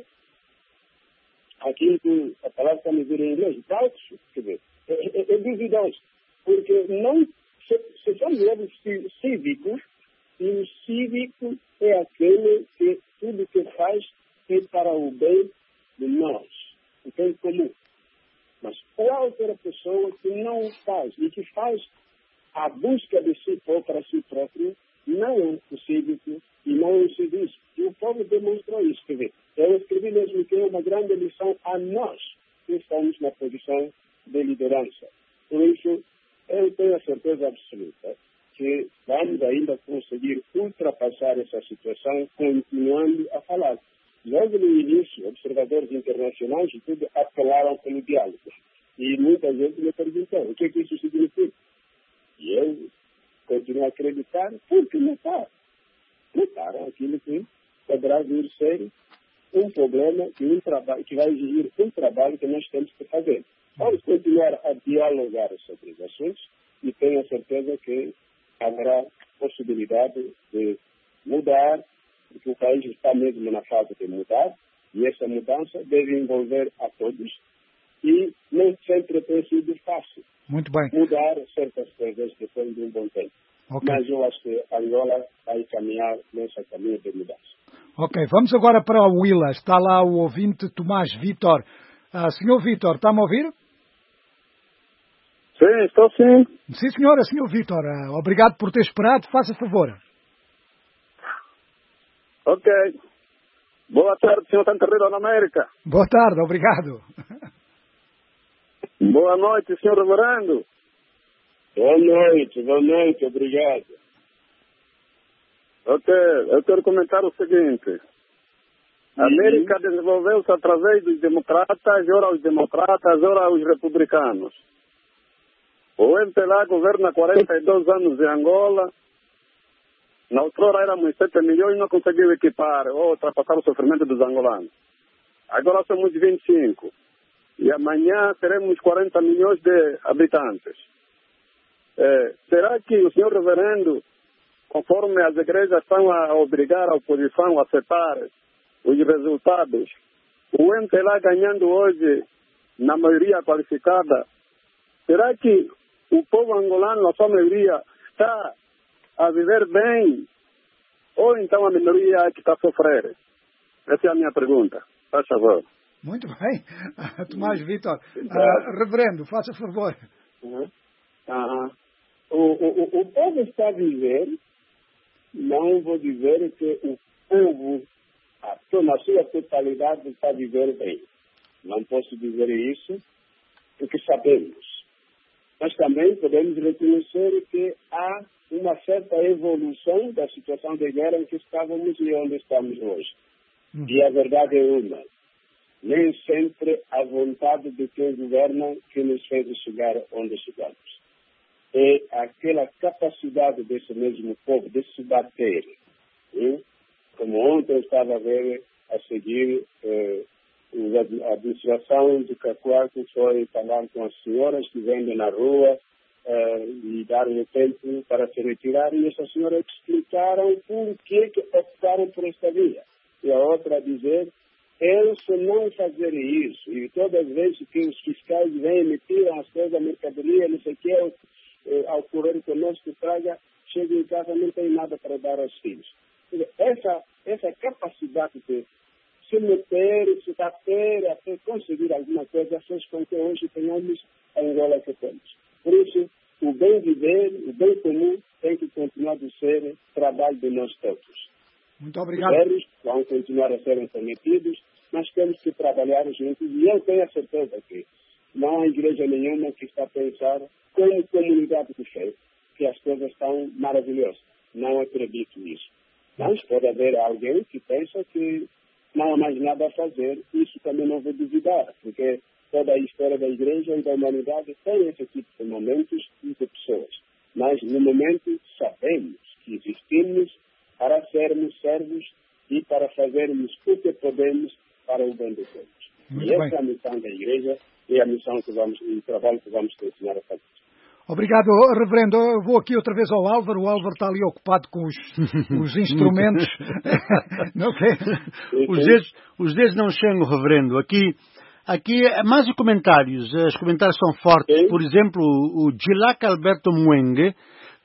aquilo que a palavra está me vir em inglês, doubts, quer dizer, é duvidoso, porque não, se somos cívicos, E o cívico é aquele que tudo que faz é para o bem de nós, o bem comum. Mas qualquer pessoa que não o faz e que faz a busca de si para si próprio, não é o cívico e não é o civismo. E o povo demonstrou isso. Quer dizer, eu escrevi mesmo que é uma grande lição a nós que estamos na posição de liderança. Por isso, eu tenho a certeza absoluta que vamos ainda conseguir ultrapassar essa situação continuando a falar. Logo no início, observadores internacionais e tudo apelaram pelo diálogo. E muita gente me perguntou o que isso significa. E eu continuo a acreditar porque notaram aquilo que poderá vir ser um problema e um trabalho que vai exigir um trabalho que nós temos que fazer. Vamos continuar a dialogar sobre os assuntos e tenho a certeza que haverá possibilidade de mudar, porque o país está mesmo na fase de mudar, e essa mudança deve envolver a todos, e nem sempre tem sido fácil. Muito bem. Mudar certas coisas depois de um bom tempo. Okay. Mas eu acho que Angola vai caminhar nesse caminho de mudança. Ok, vamos agora para o Willa. Está lá o ouvinte Tomás Vítor. Senhor Vítor, está-me a ouvir? Sim, estou sim. Sim, senhora, senhor Vítor. Obrigado por ter esperado. Faça favor. Ok. Boa tarde, senhor Tancarreiro da América. Boa tarde, obrigado. Boa noite, senhor Reverendo. Boa noite, obrigado. Ok, eu quero comentar o seguinte. A América desenvolveu-se através dos democratas, ora os democratas, ora os republicanos. O MPLA governa 42 anos em Angola. Na outrora éramos 7 milhões e não conseguiu equipar ou ultrapassar o sofrimento dos angolanos. Agora somos 25. E amanhã teremos 40 milhões de habitantes. Será que o senhor reverendo, conforme as igrejas estão a obrigar a oposição a aceitar os resultados, o MPLA ganhando hoje na maioria qualificada, será que o povo angolano, na sua maioria, está a viver bem? Ou então a minoria é que está a sofrer? Essa é a minha pergunta. Faz favor. Muito bem. Tomás Vítor. Reverendo, faça favor. O povo está a viver, não vou dizer que o povo, na sua totalidade, está a viver bem. Não posso dizer isso, porque sabemos. Mas também podemos reconhecer que há uma certa evolução da situação de guerra em que estávamos e onde estamos hoje. E a verdade é uma. Nem sempre a vontade de quem governa que nos fez chegar onde chegamos. É aquela capacidade desse mesmo povo de se bater. Como ontem eu estava a ver, a seguir, a administração de Cacoar, que foi falar com as senhoras que vendem na rua e dar-lhe tempo para se retirar, e essas senhoras explicaram por que optaram por esta via. E a outra a dizer, se não fazer isso, e todas as vezes que os fiscais vêm e tiram as coisas, a mercadoria, não sei o que, ao correr conosco, traga, chega em casa, não tem nada para dar aos filhos. Essa capacidade de se meter, se bater, até conseguir alguma coisa, fez com que hoje tenhamos a Angola que temos. Por isso, o bem viver, o bem comum, tem que continuar a ser trabalho de nós todos. Muito obrigado. Os velhos vão continuar a serem prometidos, mas temos que trabalhar juntos. E eu tenho a certeza que não há igreja nenhuma que está a pensar, como comunidade de fé, que as coisas estão maravilhosas. Não acredito nisso. Mas pode haver alguém que pensa que não há mais nada a fazer. Isso também não vou duvidar, porque toda a história da igreja e da humanidade tem esse tipo de momentos e de pessoas. Mas, no momento, sabemos que existimos para sermos servos e para fazermos o que podemos para o bem de todos. E essa é a missão da igreja e a missão que o trabalho que vamos continuar a fazer. Obrigado, Reverendo. Eu vou aqui outra vez ao Álvaro. O Álvaro está ali ocupado com os instrumentos. Não sei. Os dedos não chegam, Reverendo. Aqui mais os comentários. Os comentários são fortes. Por exemplo, o Gilac Alberto Muenge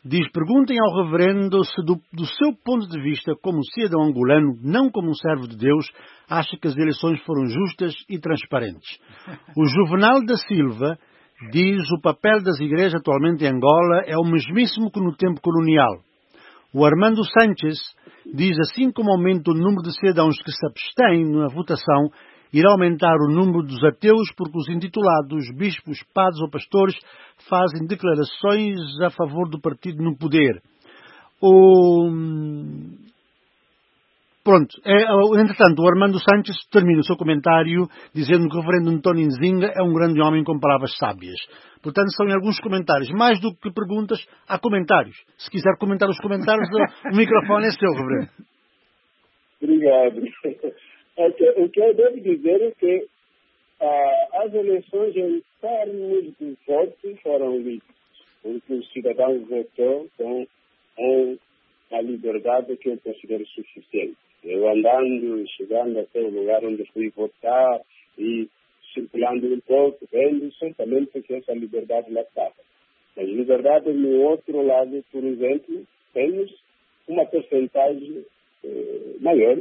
Diz, perguntem ao reverendo se do seu ponto de vista, como cidadão angolano, não como um servo de Deus, acha que as eleições foram justas e transparentes. O Juvenal da Silva diz o papel das igrejas atualmente em Angola é o mesmíssimo que no tempo colonial. O Armando Sánchez diz, assim como aumenta o número de cidadãos que se abstêm na votação, irá aumentar o número dos ateus porque os intitulados bispos, padres ou pastores fazem declarações a favor do partido no poder. Entretanto, o Armando Sánchez termina o seu comentário dizendo que o reverendo António Nzinga é um grande homem com palavras sábias. Portanto, são alguns comentários. Mais do que perguntas, há comentários. Se quiser comentar os comentários, o microfone é seu, reverendo. Obrigado. O que eu devo dizer é que as eleições em termos de voto foram livres, porque o cidadão votou com a liberdade que eu considero suficiente. Eu andando, chegando até o lugar onde fui votar e circulando um pouco, vendo certamente que essa liberdade lá estava. Mas liberdade no outro lado, por exemplo, temos uma porcentagem maior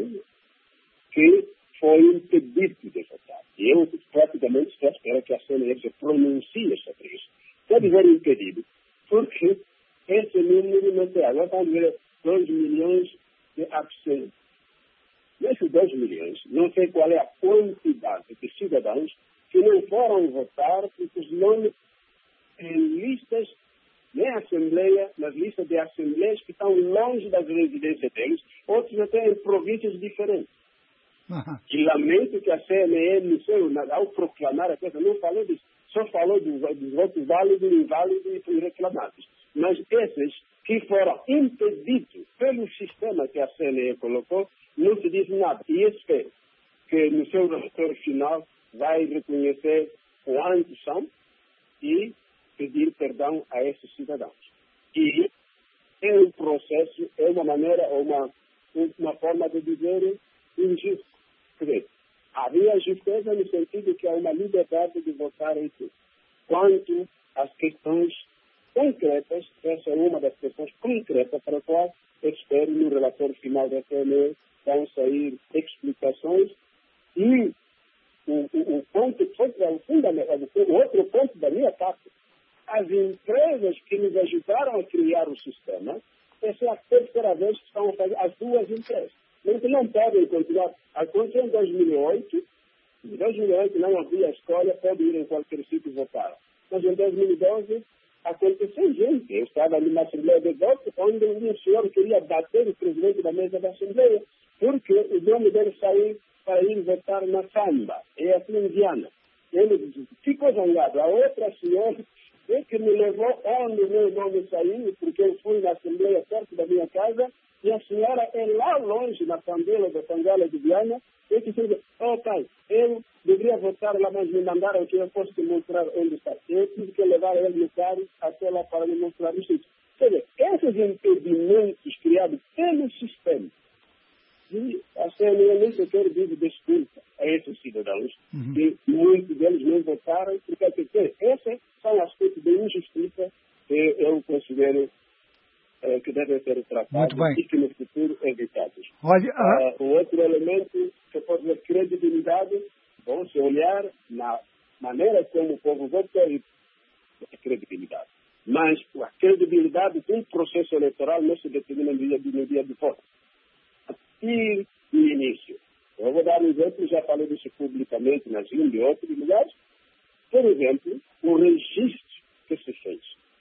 que foi impedido de votar. E eu praticamente estou à espera que a CNE se pronuncie sobre isso. Pode dizer impedido, porque esse número não tem. Agora vamos ver 2 milhões de abstentos. Nesses 2 milhões, não sei qual é a quantidade de cidadãos que não foram votar porque os nomes em listas, nem Assembleia, nas listas de Assembleias que estão longe das residências deles, outros até em províncias diferentes. E lamento que a CNE, ao proclamar a coisa, não falou disso. Só falou dos votos válidos, inválidos e reclamados. Mas esses que foram impedidos pelo sistema que a CNE colocou, não se diz nada. E espero que no seu relatório final vai reconhecer quantos são e pedir perdão a esses cidadãos. E é um processo, é uma maneira, uma forma de dizer injusto. Quer dizer, havia justeza no sentido que há uma liberdade de votar em tudo. Quanto às questões concretas, essa é uma das questões concretas para a qual espero no relatório final da CNE vão sair explicações e o ponto que foi fundamental, o outro ponto da minha parte, as empresas que nos ajudaram a criar o sistema, essa é a terceira vez que estão a fazer as duas empresas. Mas não podem continuar. Aconteceu em 2008. Em 2008 não havia escolha, pode ir em qualquer sítio votar. Mas em 2012 aconteceu, gente. Eu estava ali na Assembleia de Voto, onde um senhor queria bater o presidente da mesa da Assembleia, porque o nome dele saiu para ir votar na Samba. É assim em Viana. Ele ficou zangado. A outra senhora que me levou onde o meu nome saiu, porque eu fui na Assembleia perto da minha casa, e a senhora é lá longe, na Pandela da Tangala de Viana, e disse, pai, eu deveria votar lá, mas me mandaram que eu fosse te mostrar onde está. Eu tive que levar ele no carro até lá para me mostrar o sítio. Quer dizer, esses impedimentos criados pelo sistema, e a CNE nem sequer vive desculpa a esses cidadãos, que muitos deles não votaram, porque esses são aspectos de injustiça que eu considero que devem ser tratados e que no futuro evitados. O outro elemento que pode ser credibilidade, bom, se olhar na maneira como o povo vota e a credibilidade. Mas a credibilidade de um processo eleitoral não se determina no dia de voto. E no início. Eu vou dar um exemplo, já falei disso publicamente na Zoom e outros lugares. Por exemplo, o registro que se fez.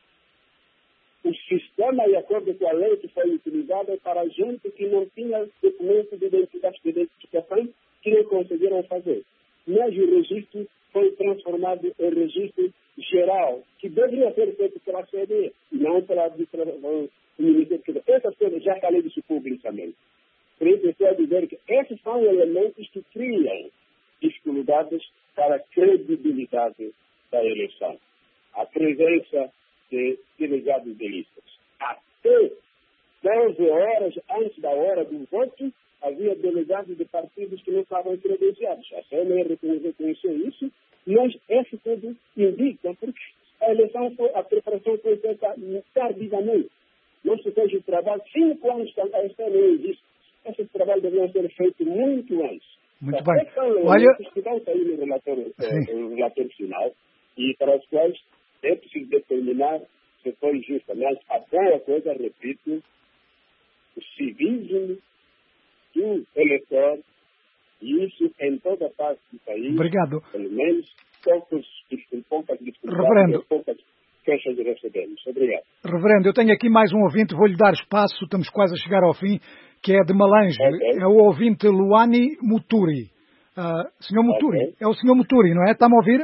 O sistema, de acordo com a lei que foi utilizada, é para gente que não tinha documento de identificação que não conseguiram fazer. Mas o registro foi transformado em registro geral, que deveria ser feito pela CNE, não pela Ministério. Essas coisas já falei disso publicamente. Por isso, eu quero dizer que esses são elementos que criam dificuldades para a credibilidade da eleição. A presença de delegados de listas. Até 12 horas antes da hora do voto, havia delegados de partidos que não estavam credenciados. A CNE reconheceu isso, mas esse tudo indica, porque a eleição a preparação foi feita tardivamente. não se fez o trabalho, 5 anos que a SNE existe. Esse trabalho deveria ser feito muito antes. Muito bem. Olha... que vão sair no relatório final e para os quais é preciso determinar se foi justa. Mas a boa coisa, repito, o civismo do eleitor, e isso em toda parte do país. Obrigado. Pelo menos poucas Reverendo. Poucas queixas recebemos. Obrigado. Reverendo, eu tenho aqui mais um ouvinte, vou-lhe dar espaço, estamos quase a chegar ao fim, que é de Malange. Okay. É o ouvinte Luani Muturi. Senhor Muturi, okay. É o senhor Muturi, não é? Está-me a ouvir?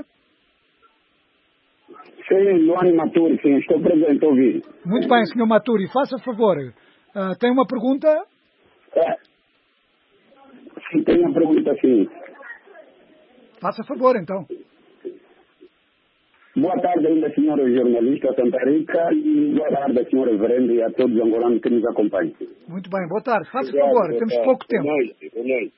Sim, Luani Muturi, sim, estou presente a ouvir. Muito bem, senhor Muturi, faça favor. Tem uma pergunta? Sim, tem uma pergunta, sim. Faça favor, então. Boa tarde ainda, senhora jornalista Santa Rica, e boa tarde, senhora Reverendo, e a todos os angolanos que nos acompanham. Muito bem, boa tarde. Faça favor, temos pouco tempo. Boa noite.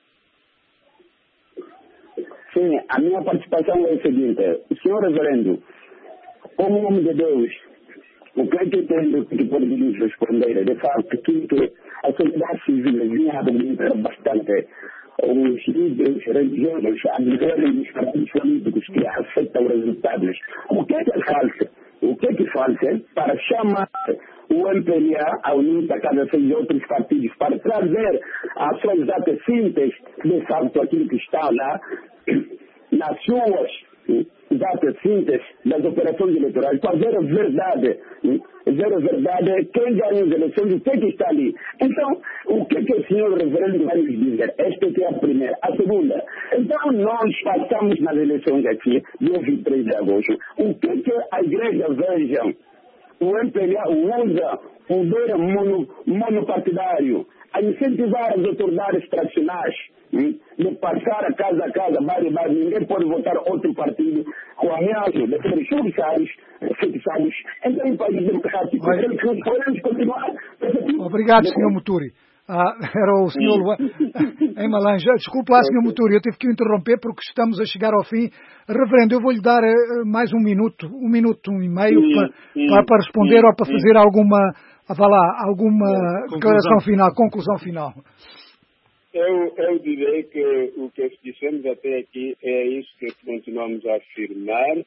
Sim, a minha participação é a seguinte. Senhor Reverendo, como nome de Deus, o que é que tem que podemos responder? De facto, que a sociedade civil vinha a dominar bastante os líderes religiosos, adversários dos partidos políticos que aceitam resultados. O que é falso? O que é falso para chamar o MPLA a unir a cada 6 outros partidos para trazer a sua exata síntese de facto aquilo que está lá nas suas exatas síntese das operações eleitorais, para ver a verdade, quem ganha as eleições, o que é que está ali. Então, o que é que o senhor Reverendo vai nos dizer? Esta é a primeira. A segunda, então nós passamos nas eleições aqui, dia 23 de agosto, o que é que a igreja veja? O MPLA usa poder monopartidário a incentivar as autoridades tradicionais de passar casa a casa, bairro, ninguém pode votar outro partido com ameaça de ser judiciários fixados. Então, em país democrático, podemos continuar. Obrigado, Sr. Muturi. Era o senhor em Malange. Desculpe lá, Sr. Muturi, eu tive que o interromper porque estamos a chegar ao fim. Reverendo, eu vou-lhe dar mais um minuto e meio para responder ou para fazer alguma declaração final, conclusão final. Eu direi que o que dissemos até aqui é isso que continuamos a afirmar.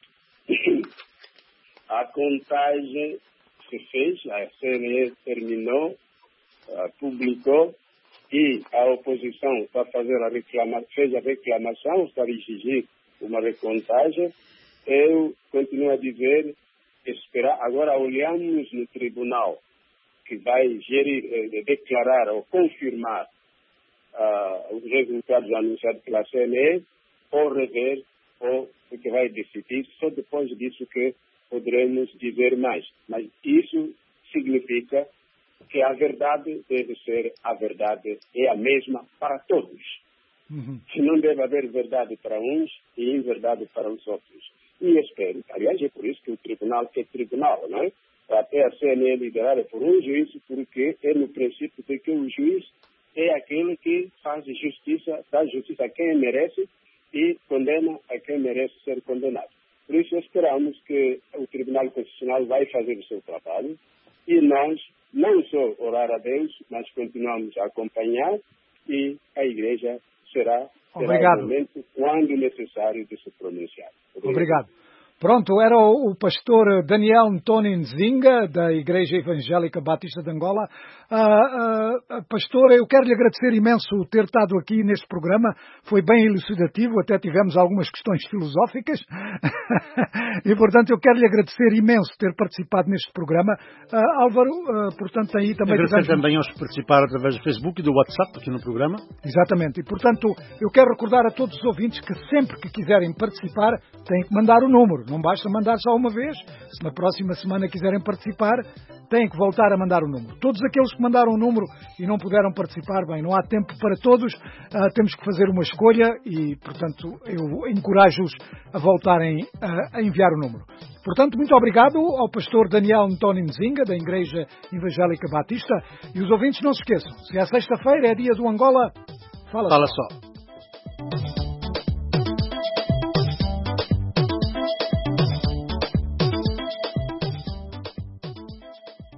A contagem se fez, a CNE terminou, publicou, e a oposição para fazer fez a reclamação para exigir uma recontagem. Eu continuo a dizer, esperar. Agora olhamos no tribunal que vai declarar ou confirmar os resultados anunciados pela CNE, ou rever, ou o que vai decidir. Só depois disso que poderemos dizer mais. Mas isso significa que a verdade deve ser a verdade, é a mesma para todos. Se não deve haver verdade para uns e inverdade para os outros. E espero, aliás, é por isso que o tribunal é tribunal, não é? Até a CNE liderada por um juiz, porque é no princípio de que o juiz é aquele que faz justiça, dá justiça a quem merece e condena a quem merece ser condenado. Por isso esperamos que o Tribunal Constitucional vai fazer o seu trabalho e nós não só orar a Deus, mas continuamos a acompanhar e a Igreja terá o momento quando necessário de se pronunciar. Obrigado. Pronto, era o pastor Daniel Ntoni Nzinga, da Igreja Evangélica Batista de Angola. Pastor, eu quero lhe agradecer imenso ter estado aqui neste programa. Foi bem elucidativo, até tivemos algumas questões filosóficas. E, portanto, eu quero lhe agradecer imenso ter participado neste programa. Álvaro, portanto, aí também... Agradecer também aos que participaram através do Facebook e do WhatsApp aqui no programa. Exatamente. E, portanto, eu quero recordar a todos os ouvintes que sempre que quiserem participar, têm que mandar o número. Não basta mandar só uma vez. Se na próxima semana quiserem participar, têm que voltar a mandar o número. Todos aqueles que mandaram o número e não puderam participar, bem, não há tempo para todos. Temos que fazer uma escolha e, portanto, eu encorajo-os a voltarem a enviar o número. Portanto, muito obrigado ao pastor Daniel Ntoni Nzinga, da Igreja Evangélica Batista. E os ouvintes não se esqueçam, se é sexta-feira, é dia do Angola, fala só.